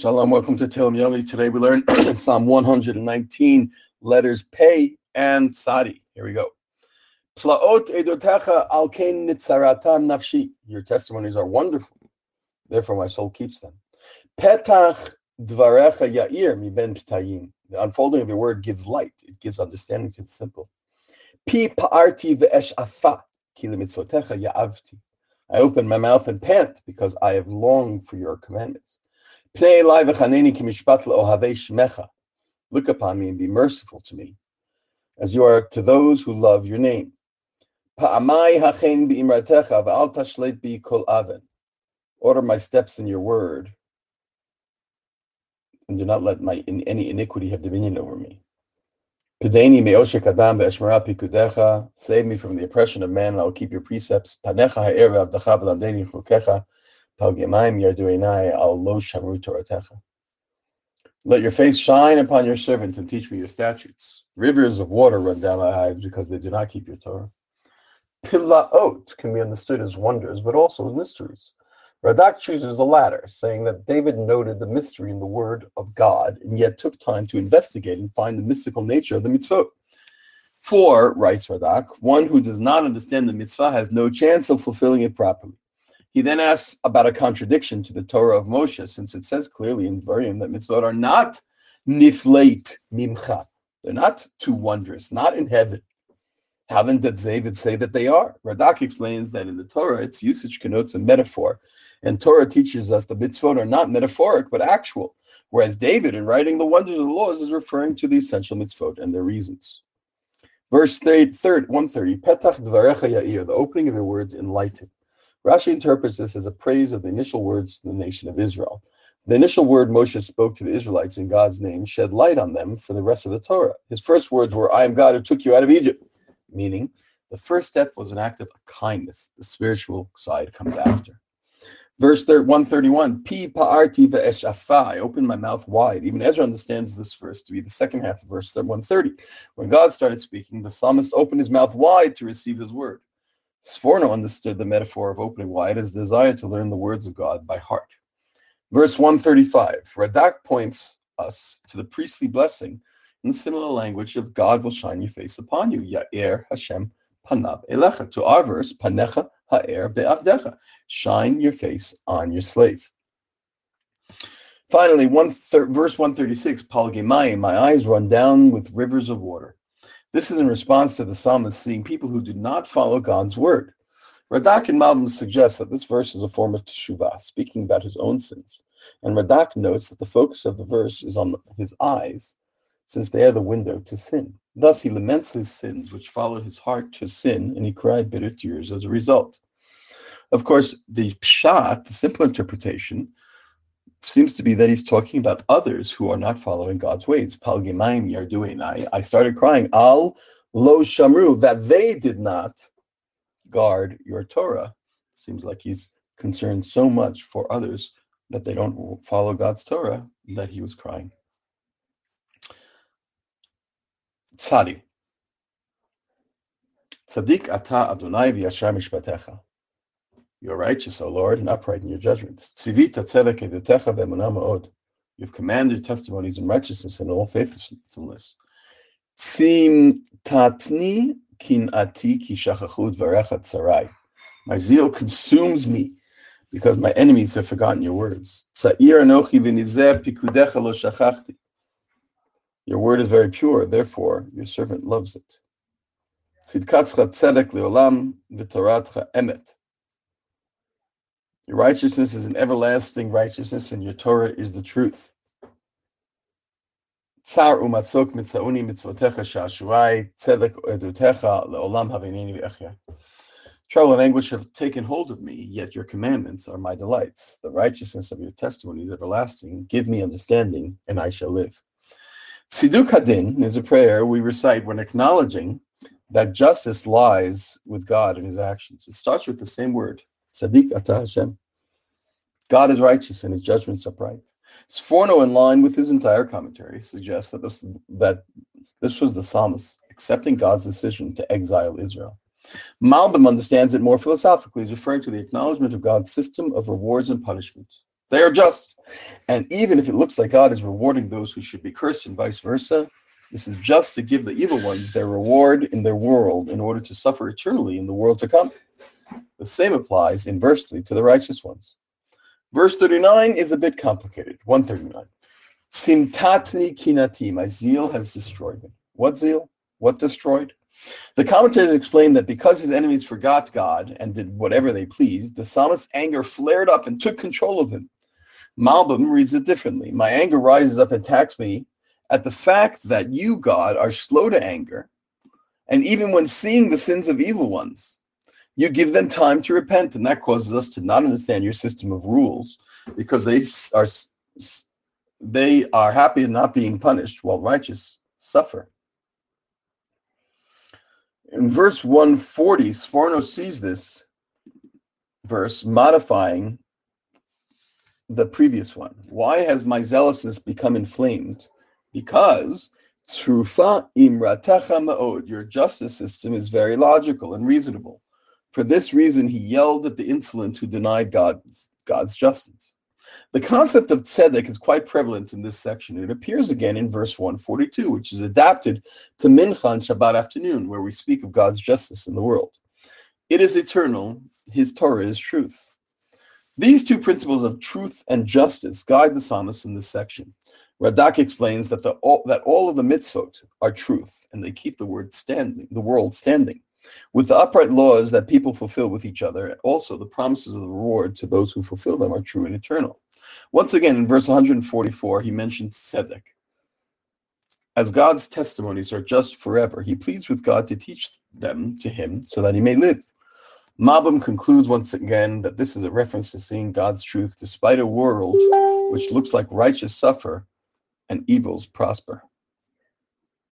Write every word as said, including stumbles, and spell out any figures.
Shalom, welcome to Tehillim Yomi. Today we learn Psalm one hundred nineteen, letters Pei and Tzadi. Here we go. Plaot edotecha al kein nitzaratam nafshi. Your testimonies are wonderful, therefore my soul keeps them. Petach dvarecha ya'ir mi ben ptayim. The unfolding of your word gives light. It gives understanding to the simple. Pi pa'arti ve'esh afa ki lemitzvotecha ya'avti. I open my mouth and pant because I have longed for your commandments. Look upon me and be merciful to me, as you are to those who love your name. Order my steps in your word, and do not let my in any iniquity have dominion over me. Save me from the oppression of man, and I will keep your precepts. Let your face shine upon your servant and teach me your statutes. Rivers of water run down my eyes because they do not keep your Torah. Pilaot can be understood as wonders, but also as mysteries. Radak chooses the latter, saying that David noted the mystery in the word of God and yet took time to investigate and find the mystical nature of the mitzvot. For, writes Radak, one who does not understand the mitzvah has no chance of fulfilling it properly. He then asks about a contradiction to the Torah of Moshe, since it says clearly in Dvarim that mitzvot are not nifleit mimcha. They're not too wondrous, not in heaven. How then did David say that they are? Radak explains that in the Torah, its usage connotes a metaphor, and Torah teaches us the mitzvot are not metaphoric, but actual, whereas David, in writing the wonders of the laws, is referring to the essential mitzvot and their reasons. Verse one thirty, Petach dvarecha ya'ir, the opening of your words enlighten. Rashi interprets this as a praise of the initial words to the nation of Israel. The initial word Moshe spoke to the Israelites in God's name shed light on them for the rest of the Torah. His first words were, I am God who took you out of Egypt, meaning the first step was an act of kindness. The spiritual side comes after. Verse one thirty-one, Pi pa'arti ve'esh afa, I opened my mouth wide. Even Ezra understands this verse to be the second half of verse one thirty. When God started speaking, the psalmist opened his mouth wide to receive his word. Sforno understood the metaphor of opening wide as desire to learn the words of God by heart. Verse one thirty-five, Radak points us to the priestly blessing in the similar language of God will shine your face upon you, Ya'er Hashem panav elecha. To our verse, Panecha ha'er be'avdecha, shine your face on your slave. Finally, one thir- verse one thirty-six, Pal Gemayim, my eyes run down with rivers of water. This is in response to the psalmist seeing people who do not follow God's word. Radak and Malbim suggest that this verse is a form of teshuvah, speaking about his own sins. And Radak notes that the focus of the verse is on his eyes, since they are the window to sin. Thus he laments his sins, which followed his heart to sin, and he cried bitter tears as a result. Of course, the pshat, the simple interpretation, seems to be that he's talking about others who are not following God's ways. Pal Gemayim yarduenai. I started crying, Al lo shamru, that they did not guard your Torah. Seems like he's concerned so much for others that they don't follow God's Torah that he was crying. Tzadi. Tzadik ata Adonai v'yashar mishpatecha. You are righteous, O Lord, and upright in your judgments. Tzivita tzedek edotecha ve'emunah ma'od. You've commanded testimonies in righteousness and all faithfulness. Sim tatni kinati ki shachachu dvarecha tzarai. My zeal consumes me because my enemies have forgotten your words. Tza'ir anochi v'nivzeh pikudecha lo shachachti. Your word is very pure, therefore your servant loves it. Tzidkatzcha tzedek leolam v'toratcha emet. Your righteousness is an everlasting righteousness, and your Torah is the truth. Tsar umatzok mitzauni mitzvotecha shashuai tzedek edutecha leolam havineni v'echya. Trouble and anguish have taken hold of me, yet your commandments are my delights. The righteousness of your testimony is everlasting. Give me understanding, and I shall live. Siduk Hadin is a prayer we recite when acknowledging that justice lies with God and his actions. It starts with the same word. Tzadik ata Hashem. God is righteous and his judgments upright. Sforno, in line with his entire commentary, suggests that this, that this was the psalmist accepting God's decision to exile Israel. Malbim understands it more philosophically as referring to the acknowledgement of God's system of rewards and punishments. They are just. And even if it looks like God is rewarding those who should be cursed and vice versa, this is just to give the evil ones their reward in their world in order to suffer eternally in the world to come. The same applies inversely to the righteous ones. Verse thirty-nine is a bit complicated. one thirty-nine. Simtatni kinati, my zeal has destroyed me. What zeal? What destroyed? The commentators explain that because his enemies forgot God and did whatever they pleased, the psalmist's anger flared up and took control of him. Malbim reads it differently. My anger rises up and attacks me at the fact that you, God, are slow to anger, and even when seeing the sins of evil ones, you give them time to repent, and that causes us to not understand your system of rules, because they are they are happy in not being punished, while righteous suffer. In verse one forty, Sforno sees this verse modifying the previous one. Why has my zealousness become inflamed? Because trufa imratecha ma'od, your justice system is very logical and reasonable. For this reason, he yelled at the insolent who denied God's, God's justice. The concept of tzedek is quite prevalent in this section. It appears again in verse one forty-two, which is adapted to Mincha on Shabbat afternoon, where we speak of God's justice in the world. It is eternal. His Torah is truth. These two principles of truth and justice guide the psalmist in this section. Radak explains that the all, that all of the mitzvot are truth, and they keep the word standing, the world standing. With the upright laws that people fulfill with each other, also the promises of the reward to those who fulfill them are true and eternal. Once again, in verse one forty-four, he mentions tzedek. As God's testimonies are just forever, he pleads with God to teach them to him so that he may live. Malbim concludes once again that this is a reference to seeing God's truth despite a world which looks like righteous suffer and evils prosper.